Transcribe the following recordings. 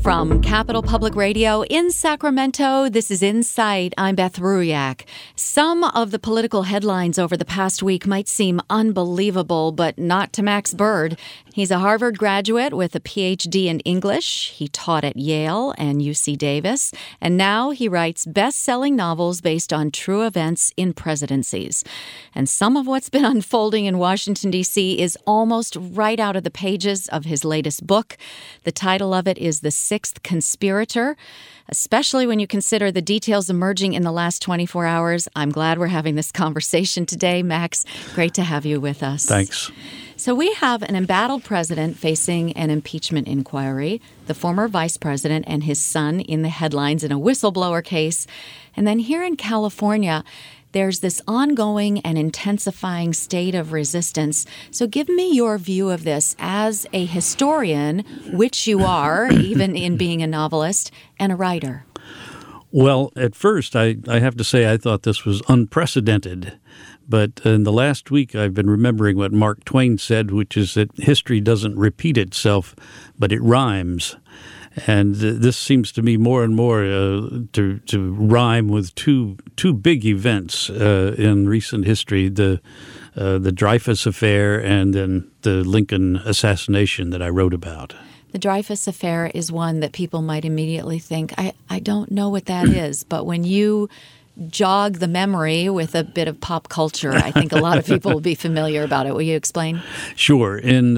From Capital Public Radio in Sacramento, this is Insight. I'm Beth Ruyak. Some of the political headlines over the past week might seem unbelievable, but not to Max Bird. He's a Harvard graduate with a PhD in English. He taught at Yale and UC Davis, and now he writes best-selling novels based on true events in presidencies. And some of what's been unfolding in Washington, D.C. is almost right out of the pages of his latest book. The title of it is The Sixth Conspirator. Especially when you consider the details emerging in the last 24 hours. I'm glad we're having this conversation today. Max, great to have you with us. Thanks. So we have an embattled president facing an impeachment inquiry, the former vice president and his son in the headlines in a whistleblower case. And then here in California, there's this ongoing and intensifying state of resistance. So give me your view of this as a historian, which you are, even in being a novelist, and a writer. Well, at first, I have to say I thought this was unprecedented. But in the last week, I've been remembering what Mark Twain said, which is that history doesn't repeat itself, but it rhymes. And this seems to me more and more to rhyme with two big events in recent history, the Dreyfus Affair and then the Lincoln assassination that I wrote about. The Dreyfus Affair is one that people might immediately think, I don't know what that is, but when you jog the memory with a bit of pop culture, I think a lot of people will be familiar about it. Will you explain? Sure. In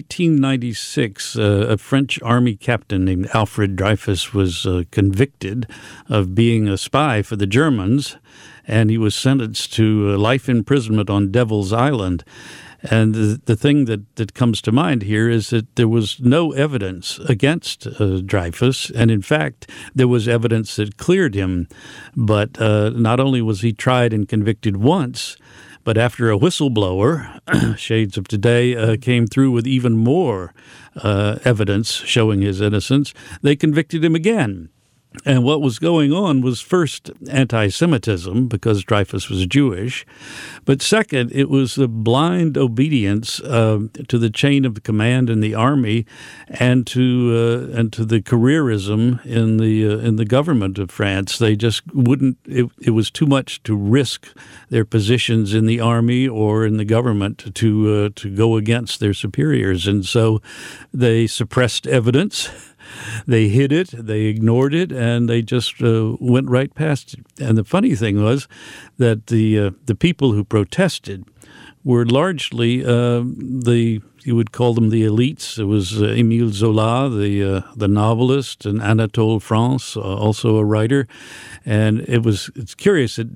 1896, a French army captain named Alfred Dreyfus was convicted of being a spy for the Germans, and he was sentenced to life imprisonment on Devil's Island. And the thing that comes to mind here is that there was no evidence against Dreyfus, and in fact, there was evidence that cleared him. But not only was he tried and convicted once, but after a whistleblower, shades of today, came through with even more evidence showing his innocence, they convicted him again. And what was going on was first anti-Semitism, because Dreyfus was Jewish, but second, it was the blind obedience to the chain of command in the army and to the careerism in the government of France. They just wouldn't. It was too much to risk their positions in the army or in the government to go against their superiors, and so they suppressed evidence. They hid it, they ignored it, and they just went right past it. And the funny thing was that the people who protested were largely you would call them the elites. It was Émile Zola, the novelist, and Anatole France, also a writer. And it's curious that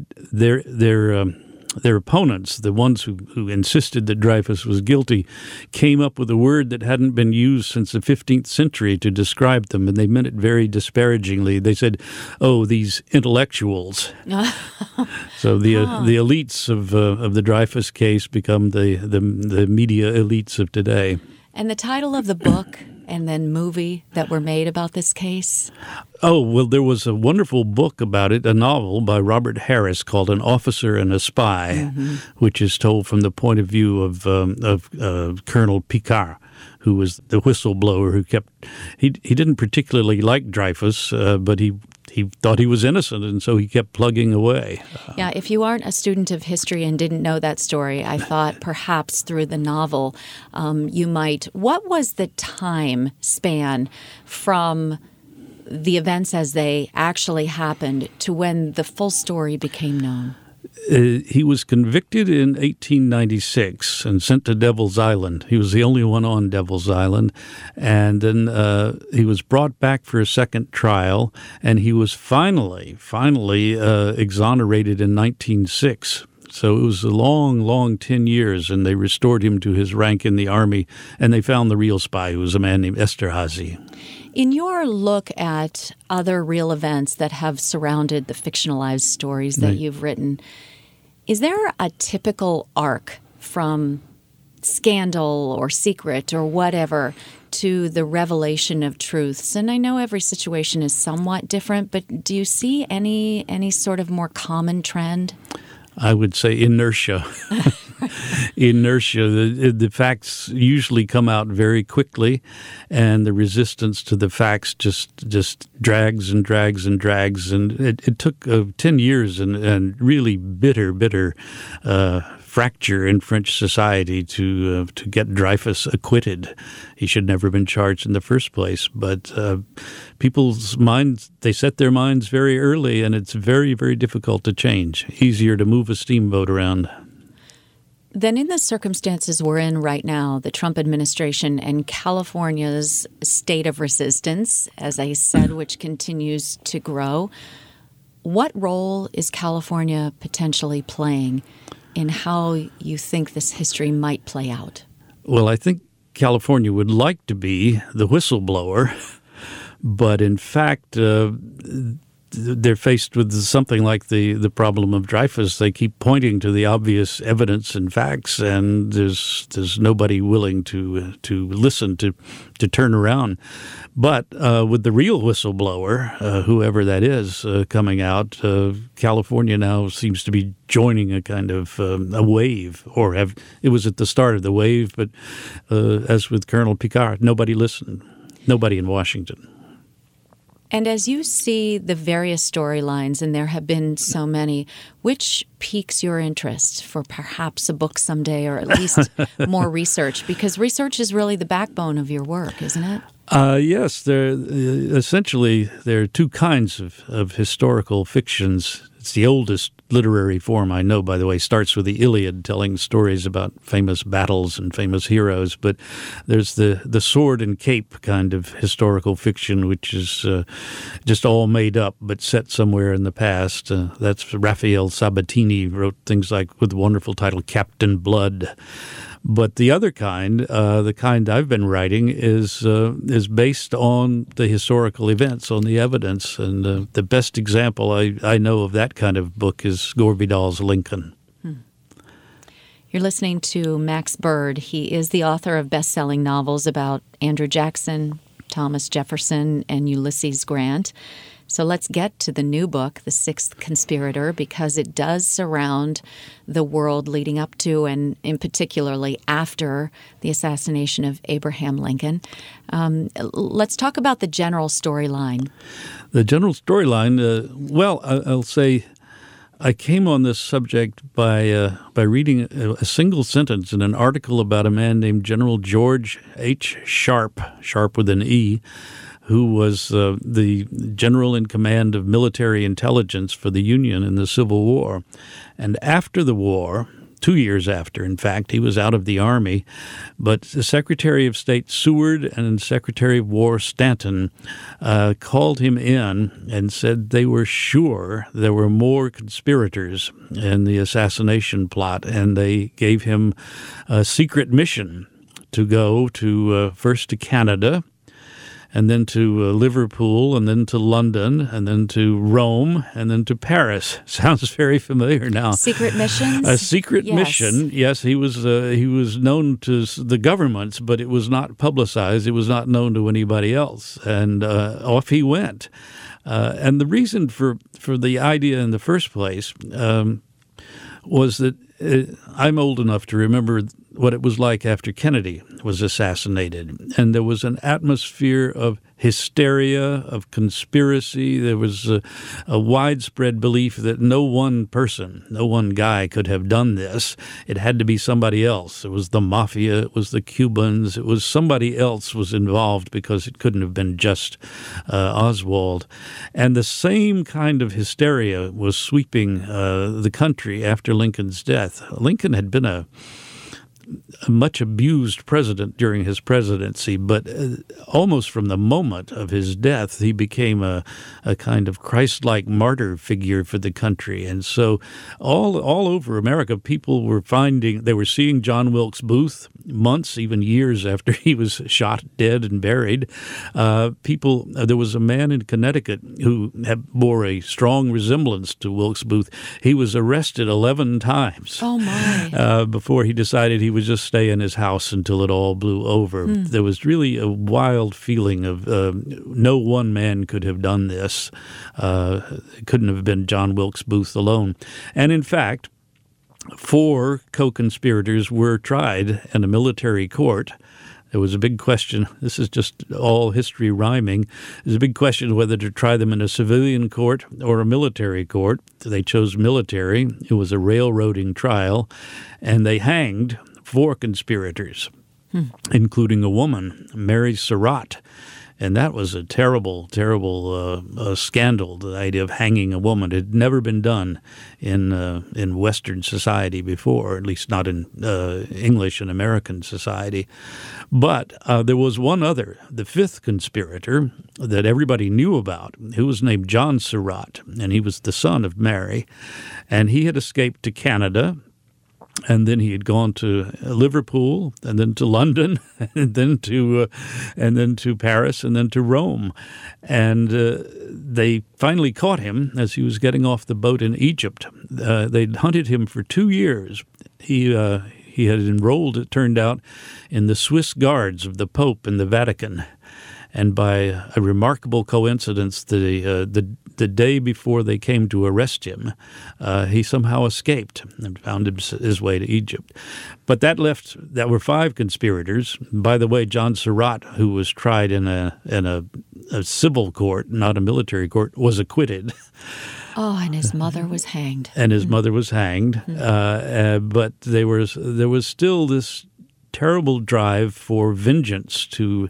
their opponents, the ones who insisted that Dreyfus was guilty, came up with a word that hadn't been used since the 15th century to describe them, and they meant it very disparagingly. They said, "Oh, these intellectuals." So the elites of the Dreyfus case become the media elites of today. And the title of the book and then movie that were made about this case? Oh, well, there was a wonderful book about it, a novel by Robert Harris called An Officer and a Spy, which is told from the point of view of Colonel Picard, who was the whistleblower who he didn't particularly like Dreyfus, but he thought he was innocent, and so he kept plugging away. Yeah, if you aren't a student of history and didn't know that story, I thought perhaps through the novel you might. What was the time span from the events as they actually happened to when the full story became known? He was convicted in 1896 and sent to Devil's Island. He was the only one on Devil's Island. And then he was brought back for a second trial, and he was finally exonerated in 1906. So it was a long 10 years, and they restored him to his rank in the army, and they found the real spy, who was a man named Esterhazy. In your look at other real events that have surrounded the fictionalized stories that you've written, is there a typical arc from scandal or secret or whatever to the revelation of truths? And I know every situation is somewhat different, but do you see any sort of more common trend? I would say inertia. Inertia. The facts usually come out very quickly, and the resistance to the facts just drags and drags and drags. And it took 10 years and really bitter fracture in French society to get Dreyfus acquitted. He should never have been charged in the first place. But people's minds, they set their minds very early, and it's very, very difficult to change. Easier to move a steamboat around. Then in the circumstances we're in right now, the Trump administration and California's state of resistance, as I said, which continues to grow, what role is California potentially playing in how you think this history might play out? Well, I think California would like to be the whistleblower, but in fact, they're faced with something like the problem of Dreyfus. They keep pointing to the obvious evidence and facts, and there's nobody willing to listen, to turn around. But with the real whistleblower, whoever that is, coming out, California now seems to be joining a kind of a wave, it was at the start of the wave, but as with Colonel Picard, nobody listened, nobody in Washington. And as you see the various storylines, and there have been so many, which piques your interest for perhaps a book someday, or at least more research? Because research is really the backbone of your work, isn't it? Yes. Essentially, there are two kinds of historical fictions. It's the oldest literary form I know, by the way. Starts with the Iliad, telling stories about famous battles and famous heroes. But there's the sword and cape kind of historical fiction, which is just all made up but set somewhere in the past. That's Raphael Sabatini, wrote things like, with the wonderful title, Captain Blood. But the other kind, the kind I've been writing, is based on the historical events, on the evidence. And the best example I know of that kind of book is Gore Vidal's Lincoln. You're listening to Max Bird. He is the author of best-selling novels about Andrew Jackson, Thomas Jefferson, and Ulysses Grant. So let's get to the new book, The Sixth Conspirator, because it does surround the world leading up to and in particularly after the assassination of Abraham Lincoln. Let's talk about the general storyline. The general storyline, I'll say I came on this subject by reading a single sentence in an article about a man named General George H. Sharp, Sharp with an E, who was the general in command of military intelligence for the Union in the Civil War. And after the war, 2 years after, in fact, he was out of the Army, but the Secretary of State Seward and Secretary of War Stanton called him in and said they were sure there were more conspirators in the assassination plot, and they gave him a secret mission to go to first to Canada, and then to Liverpool, and then to London, and then to Rome, and then to Paris. Sounds very familiar now. Secret missions? A secret mission, yes. He was known to the governments, but it was not publicized. It was not known to anybody else. And off he went. And the reason for the idea in the first place was that I'm old enough to remember what it was like after Kennedy was assassinated. And there was an atmosphere of hysteria, of conspiracy. There was a widespread belief that no one person, no one guy could have done this. It had to be somebody else. It was the mafia. It was the Cubans. It was somebody else was involved, because it couldn't have been just Oswald. And the same kind of hysteria was sweeping the country after Lincoln's death. Lincoln had been a much abused president during his presidency, but almost from the moment of his death, he became a kind of Christ-like martyr figure for the country. And so all over America, people were seeing John Wilkes Booth months, even years after he was shot dead and buried. There was a man in Connecticut who bore a strong resemblance to Wilkes Booth. He was arrested 11 times. Oh my! Before he decided he would just stay in his house until it all blew over. There was really a wild feeling of no one man could have done this. It couldn't have been John Wilkes Booth alone. And in fact, 4 co-conspirators were tried in a military court. There was a big question. This is just all history rhyming. There's a big question whether to try them in a civilian court or a military court. They chose military. It was a railroading trial, and they hanged 4 conspirators, including a woman, Mary Surratt. And that was a terrible, terrible scandal, the idea of hanging a woman. It had never been done in Western society before, at least not in English and American society. But there was one other, the 5th conspirator, that everybody knew about, who was named John Surratt, and he was the son of Mary. And he had escaped to Canada. And then he had gone to Liverpool, and then to London, and then to Paris, and then to Rome. And they finally caught him as he was getting off the boat in Egypt. They'd hunted him for 2 years. He had enrolled, it turned out, in the Swiss Guards of the Pope in the Vatican. And by a remarkable coincidence, the day before they came to arrest him, he somehow escaped and found his way to Egypt. But that were 5 conspirators. By the way, John Surratt, who was tried in a civil court, not a military court, was acquitted. Oh, and his mother was hanged. And his mother was hanged. But there was still this terrible drive for vengeance to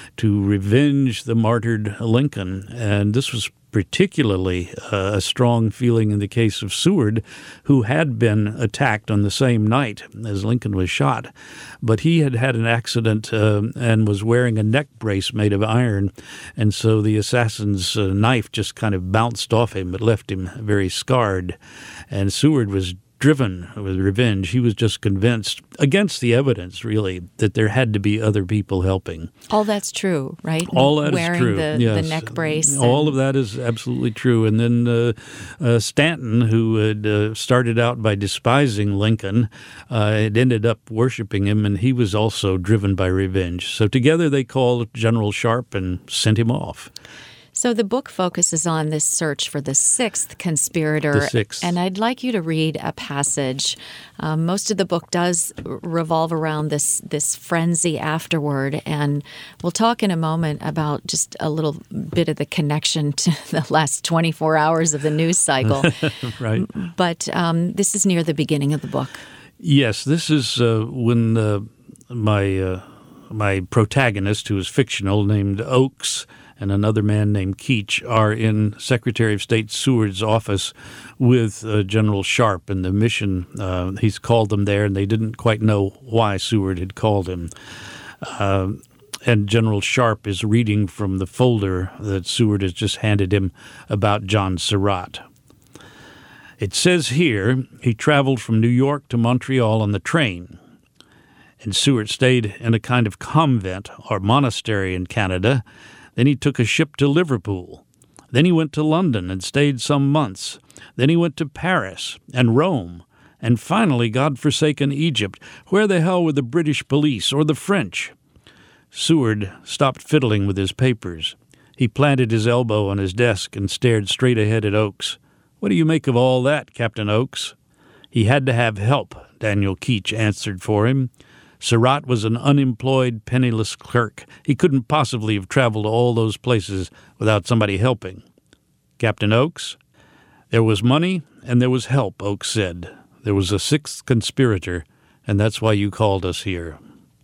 revenge the martyred Lincoln. And this was particularly a strong feeling in the case of Seward, who had been attacked on the same night as Lincoln was shot. But he had had an accident and was wearing a neck brace made of iron, and so the assassin's knife just kind of bounced off him. It left him very scarred. And Seward was driven with revenge. He was just convinced, against the evidence, really, that there had to be other people helping. All that's true, right? All that Wearing is true. The neck brace. All of that is absolutely true. And then Stanton, who had started out by despising Lincoln, had ended up worshiping him, and he was also driven by revenge. So together they called General Sharp and sent him off. So the book focuses on this search for the 6th conspirator. The 6th. And I'd like you to read a passage. Most of the book does revolve around this frenzy afterward. And we'll talk in a moment about just a little bit of the connection to the last 24 hours of the news cycle. Right. But this is near the beginning of the book. Yes, this is when my protagonist, who is fictional, named Oakes, and another man named Keach are in Secretary of State Seward's office with General Sharp and the mission. He's called them there, and they didn't quite know why Seward had called him. And General Sharp is reading from the folder that Seward has just handed him about John Surratt. It says here he traveled from New York to Montreal on the train, and Seward stayed in a kind of convent or monastery in Canada. Then he took a ship to Liverpool. Then he went to London and stayed some months. Then he went to Paris and Rome, and finally godforsaken Egypt. Where the hell were the British police or the French? Seward stopped fiddling with his papers. He planted his elbow on his desk and stared straight ahead at Oakes. "What do you make of all that, Captain Oakes?" "He had to have help," Daniel Keach answered for him. Surratt was an unemployed, penniless clerk. He couldn't possibly have traveled to all those places without somebody helping. "Captain Oakes?" "There was money and there was help," Oakes said. "There was a 6th conspirator, and that's why you called us here."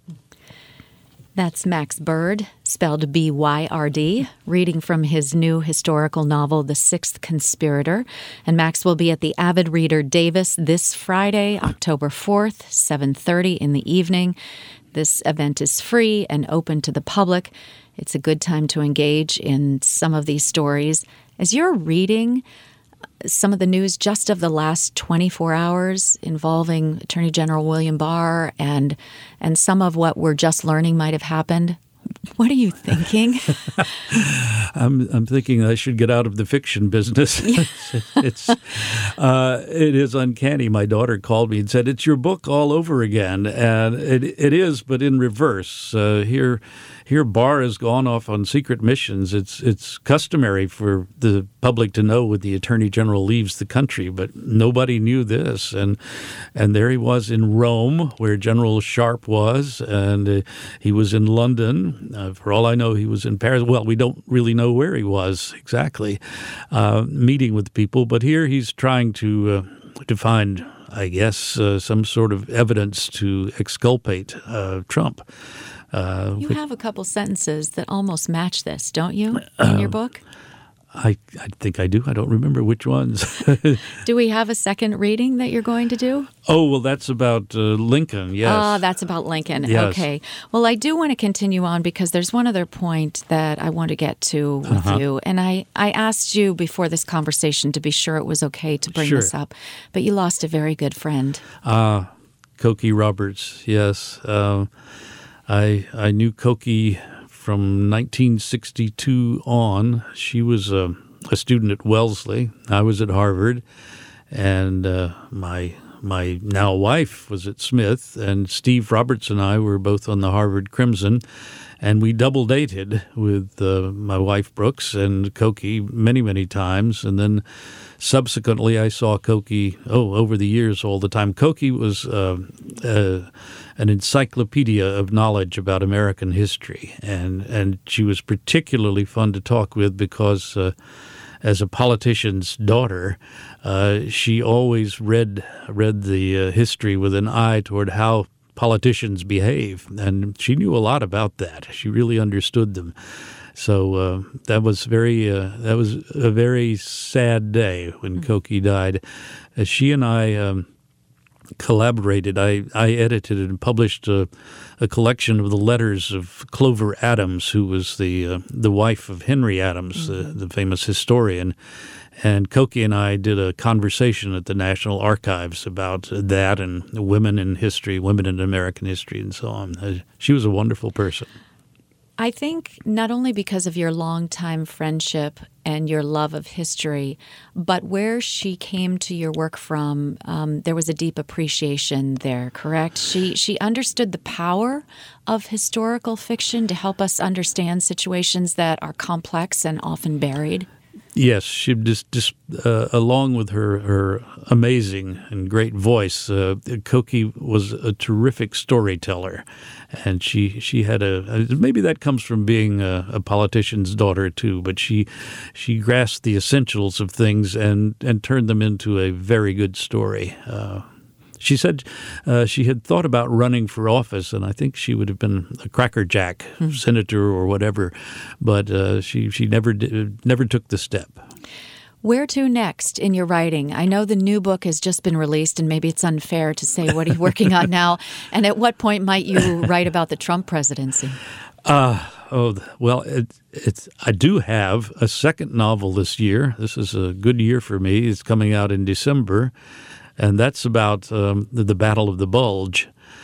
That's Max Bird, spelled B-Y-R-D, reading from his new historical novel, The 6th Conspirator. And Max will be at the Avid Reader Davis this Friday, October 4th, 7:30 in the evening. This event is free and open to the public. It's a good time to engage in some of these stories. As you're reading some of the news just of the last 24 hours involving Attorney General William Barr and some of what we're just learning might have happened, What are you thinking? I'm thinking I should get out of the fiction business. It is uncanny. My daughter called me and said, "It's your book all over again," and it is, but in reverse. Here, Barr has gone off on secret missions. It's customary for the public to know when the Attorney General leaves the country, but nobody knew this. And there he was in Rome, where General Sharp was, and he was in London. For all I know, he was in Paris. Well, we don't really know where he was exactly, meeting with people. But here he's trying to find, I guess, some sort of evidence to exculpate Trump. You have a couple sentences that almost match this, don't you, in your book? I think I do. I don't remember which ones. Do we have a second reading that you're going to do? Oh, well, that's about Lincoln, yes. That's about Lincoln. Yes. Okay. Well, I do want to continue on because there's one other point that I want to get to with you. And I asked you before this conversation to be sure it was okay to bring this up, but you lost a very good friend. Cokie Roberts, yes. I knew Cokie from 1962 on. She was a student at Wellesley. I was at Harvard, and my now wife was at Smith, and Steve Roberts and I were both on the Harvard Crimson, and we double dated with my wife Brooks and Cokie many, many times, and then subsequently I saw Cokie over the years all the time. Cokie was an encyclopedia of knowledge about American history, and she was particularly fun to talk with because as a politician's daughter, she always read the history with an eye toward how politicians behave, and she knew a lot about that. She really understood them. So that was a very sad day when Cokie died. She and I collaborated. I edited and published a collection of the letters of Clover Adams, who was the wife of Henry Adams, the famous historian. And Cokie and I did a conversation at the National Archives about that and women in history, women in American history, and so on. She was a wonderful person. I think not only because of your longtime friendship and your love of history, but where she came to your work from, there was a deep appreciation there, correct? She understood the power of historical fiction to help us understand situations that are complex and often buried. Yes, she just along with her amazing and great voice, Cokie was a terrific storyteller, and she had maybe that comes from being a politician's daughter too, but she grasped the essentials of things and turned them into a very good story. She said she had thought about running for office, and I think she would have been a crackerjack senator or whatever, but she never took the step. Where to next in your writing? I know the new book has just been released, and maybe it's unfair to say what are you working on now, and at what point might you write about the Trump presidency? Well, I do have a second novel this year. This is a good year for me. It's coming out in December. And that's about the Battle of the Bulge.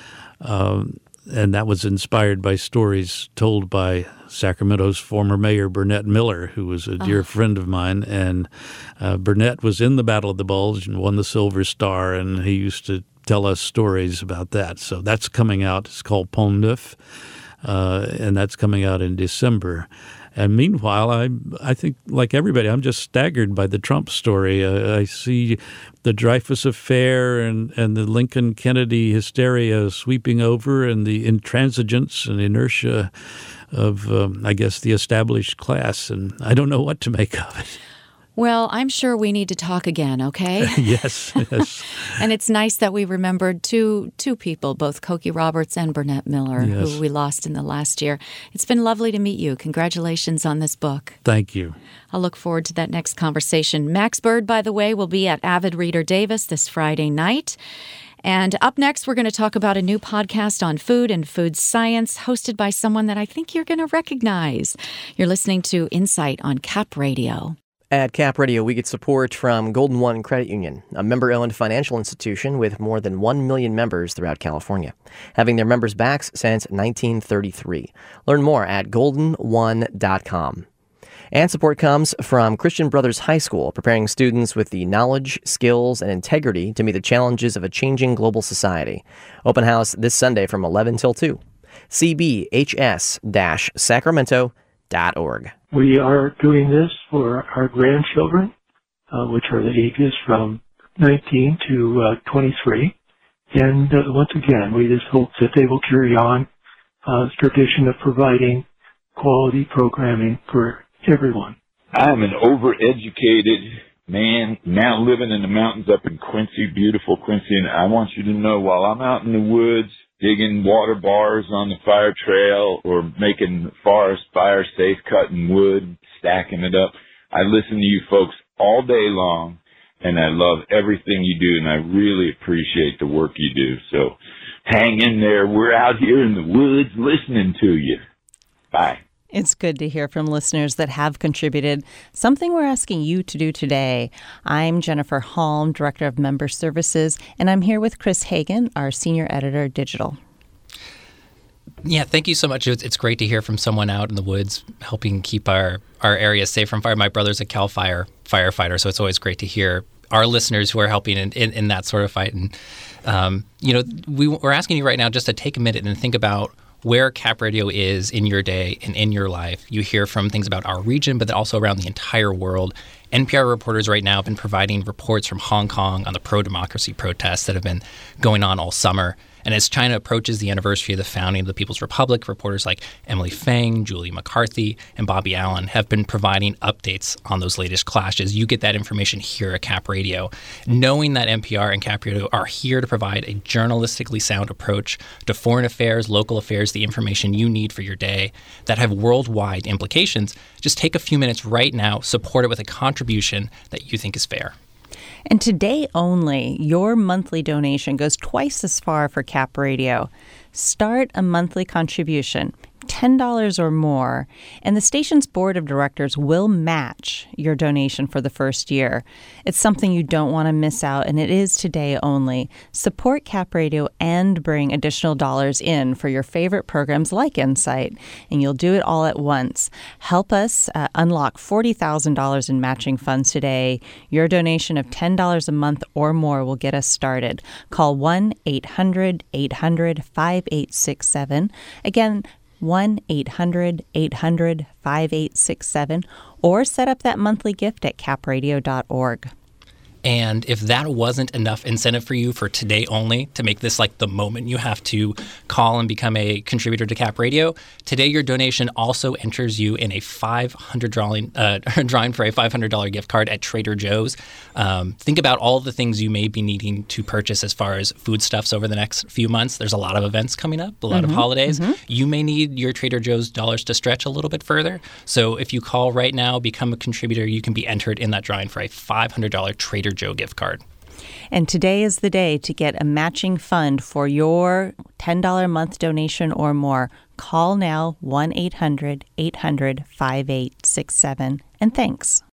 And that was inspired by stories told by Sacramento's former mayor, Burnett Miller, who was a dear friend of mine. And Burnett was in the Battle of the Bulge and won the Silver Star, and he used to tell us stories about that. So that's coming out. It's called Pont Neuf, and that's coming out in December. And meanwhile, I think, like everybody, I'm just staggered by the Trump story. I see the Dreyfus affair and the Lincoln-Kennedy hysteria sweeping over, and the intransigence and inertia of, I guess, the established class. And I don't know what to make of it. Well, I'm sure we need to talk again, okay? Yes. And it's nice that we remembered two people, both Cokie Roberts and Burnett Miller, who we lost in the last year. It's been lovely to meet you. Congratulations on this book. Thank you. I'll look forward to that next conversation. Max Bird, by the way, will be at Avid Reader Davis this Friday night. And up next, we're going to talk about a new podcast on food and food science, hosted by someone that I think you're going to recognize. You're listening to Insight on Cap Radio. At Cap Radio, we get support from Golden One Credit Union, a member-owned financial institution with more than 1 million members throughout California, having their members' backs since 1933. Learn more at goldenone.com. And support comes from Christian Brothers High School, preparing students with the knowledge, skills, and integrity to meet the challenges of a changing global society. Open house this Sunday from 11 till 2. cbhs-sacramento.org. We are doing this for our grandchildren, which are the ages from 19 to 23. And once again, we just hope that they will carry on the tradition of providing quality programming for everyone. I'm an overeducated man now living in the mountains up in Quincy, beautiful Quincy, and I want you to know while I'm out in the woods digging water bars on the fire trail or making forest fire safe, cutting wood, stacking it up, I listen to you folks all day long, and I love everything you do, and I really appreciate the work you do. So hang in there. We're out here in the woods listening to you. Bye. It's good to hear from listeners that have contributed, something we're asking you to do today. I'm Jennifer Halm, Director of Member Services, and I'm here with Chris Hagan, our Senior Editor, Digital. Yeah, thank you so much. It's great to hear from someone out in the woods helping keep our area safe from fire. My brother's a CAL FIRE firefighter, so it's always great to hear our listeners who are helping in that sort of fight. And, we're asking you right now just to take a minute and think about where Cap Radio is in your day and in your life. You hear from things about our region, but also around the entire world. NPR reporters right now have been providing reports from Hong Kong on the pro-democracy protests that have been going on all summer. And as China approaches the anniversary of the founding of the People's Republic, reporters like Emily Feng, Julie McCarthy, and Bobby Allen have been providing updates on those latest clashes. You get that information here at Cap Radio. Knowing that NPR and Cap Radio are here to provide a journalistically sound approach to foreign affairs, local affairs, the information you need for your day that have worldwide implications, just take a few minutes right now, support it with a contribution that you think is fair. And today only, your monthly donation goes twice as far for Cap Radio. Start a monthly contribution, $10 or more, and the station's board of directors will match your donation for the first year. It's something you don't want to miss out, and it is today only. Support Cap Radio and bring additional dollars in for your favorite programs like Insight, and you'll do it all at once. Help us unlock $40,000 in matching funds today. Your donation of $10 a month or more will get us started. Call 1-800-800-5867. Again, 1-800-800-5867, or set up that monthly gift at capradio.org. And if that wasn't enough incentive for you for today only to make this like the moment you have to call and become a contributor to Cap Radio, today your donation also enters you in a $500 drawing for a $500 gift card at Trader Joe's. Think about all the things you may be needing to purchase as far as foodstuffs over the next few months. There's a lot of events coming up, a lot of holidays. You may need your Trader Joe's dollars to stretch a little bit further. So if you call right now, become a contributor, you can be entered in that drawing for a $500 Trader Joe gift card. And today is the day to get a matching fund for your $10 a month donation or more. Call now 1-800-800-5867. And thanks.